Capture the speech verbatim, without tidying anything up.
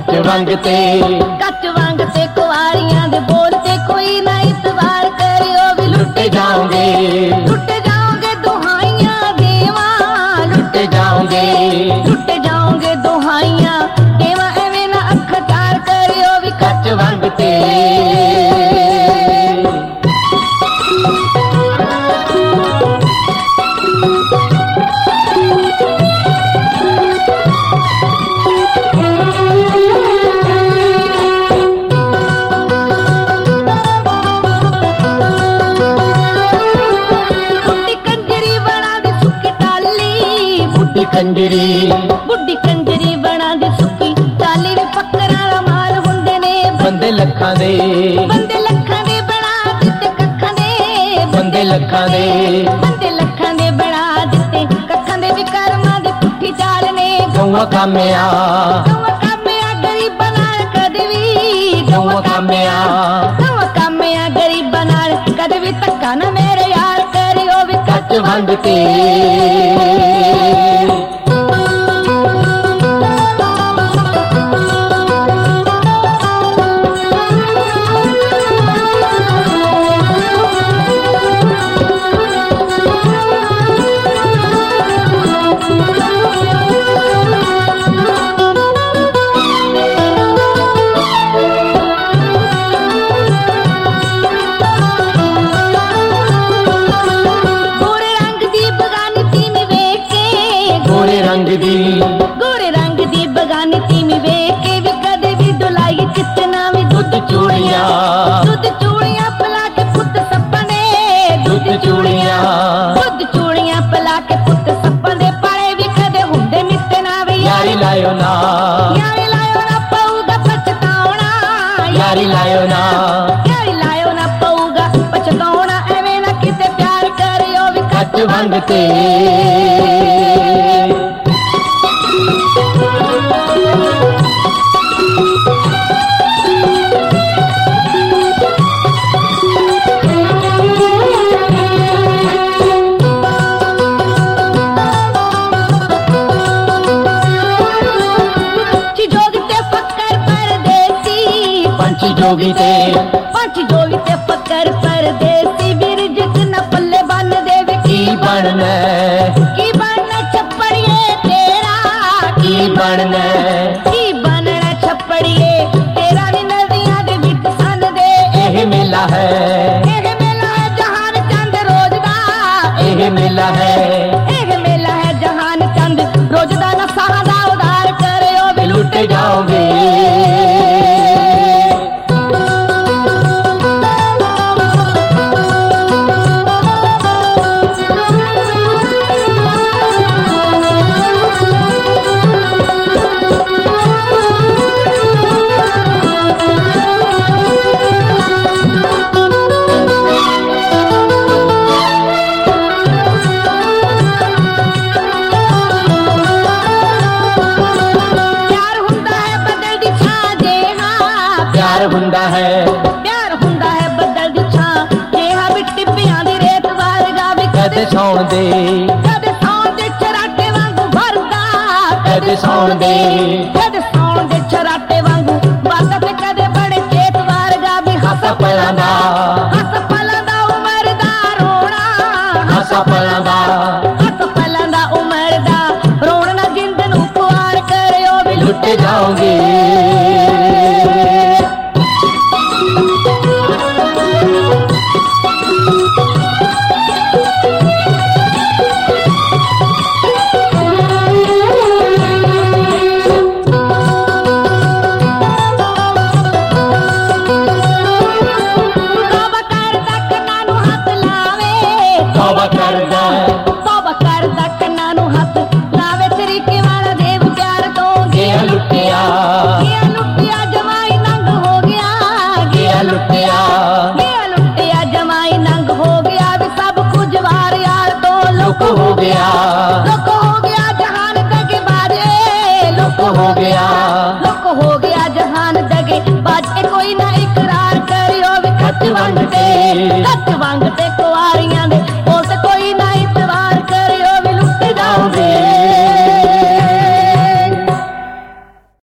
ਕੱਚ ਵਾਂਗ ਤੇ ਕੱਚ ਵਾਂਗ ਤੇ ਕੁਆਰੀਆਂ ਦੇ ਬੋਲ ਤੇ ਕੋਈ ਨਾ ਇਤਬਾਰ ਕਰਿਓ ਵੀ ਲੁੱਟ ਜਾਓਗੇ ਲੁੱਟ ਜਾਓਗੇ ਦੁਹਾਈਆਂ ਦੇਵਾਂ ਲੁੱਟ ਜਾਓਗੇ ਲੁੱਟ ਜਾਓਗੇ ਦੁਹਾਈਆਂ ਦੇਵਾਂ ਐਵੇਂ ਨਾ ਅੱਖ ਚਾਰ ਕਰਿਓ ਵੀ ਕੱਚ ਵਾਂਗ ਤੇ ਕੰਜਰੀ ਬੁੱਢੀ ਕੰਜਰੀ ਬਣਾ ਦੇ ਸੁੱਕੀ ਟਾਲੀ ਦੇ ਪੱਕਰਾਂ ਦਾ ਮਾਲ ਹੁੰਦੇ ਨੇ ਬੰਦੇ ਲੱਖਾਂ ਦੇ ਬੰਦੇ ਲੱਖਾਂ ਦੇ ਬਣਾ ਦਿੱਤੇ ਕੱਖਾਂ ਦੇ ਬੰਦੇ ਲੱਖਾਂ ਦੇ ਬੰਦੇ ਲੱਖਾਂ ਦੇ ਬਣਾ ਦਿੱਤੇ ਕੱਖਾਂ ਦੇ ਵੀ ਕਰਮਾਂ ਦੀ ਪੁੱਠੀ ਚਾਲ ਨੇ ਗਊਆਂ ਕਾਮਿਆ ਗਊਆਂ ਕਾਮਿਆ ਗਰੀਬਾਂ ਨਾਲ ਕਦੇ ਵੀ ਗਊਆਂ ਕਾਮਿਆ ਗਊਆਂ ਕਾਮਿਆ ਗਰੀਬਾਂ ਨਾਲ ਕਦੇ ਵੀ ਧੱਕਾ ਨਾ ਮੇਰੇ ਯਾਰ ਕਰਿਓ ਵੀ ਕੱਚ ਵਾਂਗ ਤੇ ਗੋਰੇ ਰੰਗ ਦੀ ਬਗਾਨੀ ਤੀਮੀ ਵੇਖ ਕੇ ਵੀ ਕਦੇ ਵੀ ਡੁਲਾਈ ਚਿੱਤ ਨਾ ਵੀ ਦੁੱਧ ਚੂੜੀਆਂ ਦੁੱਧ ਚੂੜੀਆਂ ਪਲਾ ਕੇ ਪੁੱਤ ਸੱਪਾਂ ਦੇ ਦੁੱਧ ਚੂੜੀਆਂ ਦੁੱਧ ਚੂੜੀਆਂ ਪਲਾ ਕੇ ਪੁੱਤ ਸੱਪਾਂ ਦੇ ਪਾਲੇ ਵੀ ਕਦੇ ਹੁੰਦੇ ਮਿੱਤੇ ਨਾ ਵੀ ਯਾਰੀ ਲਾਇਓ ਨਾ ਯਾਰੀ ਲਾਇਓ ਨਾ ਪਊਗਾ ਪਛਤਾਉਣਾ ਯਾਰੀ ਲਾਇਓ ਨਾ ਯਾਰੀ ਲਾਇਓ ਨਾ ਪਊਗਾ ਪਛਤਾਉਣਾ ਐਵੇਂ ਨਾ ਕਿਤੇ ਪਿਆਰ ਕਰਿਓ ਵੀ ਕੱਚ ਵਾਂਗ ਤੇ ਜੋਗੀ ਤੇ ਪੰਚ ਜੋਗੀ ਤੇ ਫਕਰ ਪਰਦੇਸੀ ਵੀਰ ਜਿਤ ਨਾ ਪੱਲੇ ਬੰਨ ਦੇਵੇ ਕੀ ਬਣਨਾ ਕੀ ਬਣਨਾ ਛੱਪੜੀਏ ਤੇਰਾ ਕੀ ਬਣਨਾ ਕੀ ਬਣਨਾ ਛੱਪੜੀਏ ਤੇਰਾ ਨੀ ਨਦੀਆਂ ਦੇ ਵਿੱਚ ਸੰਨ ਦੇ ਇਹ ਮੇਲਾ ਹੈ ਇਹ ਮੇਲਾ ਹੈ ਜਹਾਨ ਚੰਦ ਰੋਜ਼ ਦਾ ਇਹ ਮੇਲਾ ਹੈ ਇਹ ਮੇਲਾ ਹੈ ਜਹਾਨ ਚੰਦ ਰੋਜ਼ ਦਾ ਨਸਾਂ ਦਾ ਉਧਾਰ ਕਰਿਓ ਵੀ ਲੁੱਟ ਜਾਓਗੇ ਹੁੰਦਾ ਹੈ ਪਿਆਰ ਹੁੰਦਾ ਹੈ ਬੱਦਲ ਦੀ ਛਾਂ ਜਿਹਾ ਵੀ ਟਿੱਬਿਆਂ ਦੀ ਰੇਤ ਵਰਗਾ ਵੀ ਕਦੇ ਸੌਣ ਦੇ ਕਦੇ ਸੌਣ ਦੇ ਚਰਾਟੇ ਵਾਂਗੂ ਭਰਦਾ ਕਦੇ ਸੌਣ ਦੇ ਕਦੇ ਸੌਣ ਦੇ ਚਰਾਟੇ ਵਾਂਗੂ ਵਰਦਾ ਤੇ ਕਦੇ ਬੜੇ ਚੇਤ ਵਰਗਾ ਵੀ ਹੱਸ ਪਲਾਂ ਦਾ ਹੱਸ ਪਲਾਂ ਦਾ ਉਮਰ ਦਾ ਰੋਣਾ ਹੱਸ ਪਲਾਂ ਦਾ ਹੱਸ ਪਲਾਂ ਦਾ ਉਮਰ ਦਾ ਰੋਣਾ ਨਾ ਜਿੰਦ ਨੂੰ ਪੁਆਰ ਕਰਿਓ ਵੀ ਲੁੱਟ ਜਾਓਗੇ हो गया लुक हो गया जहान दगे बाजे लुक हो गया लुक हो गया जहान दगे बाजे कोई ना इकरार करियो भी कच वांग ते कच वांग ते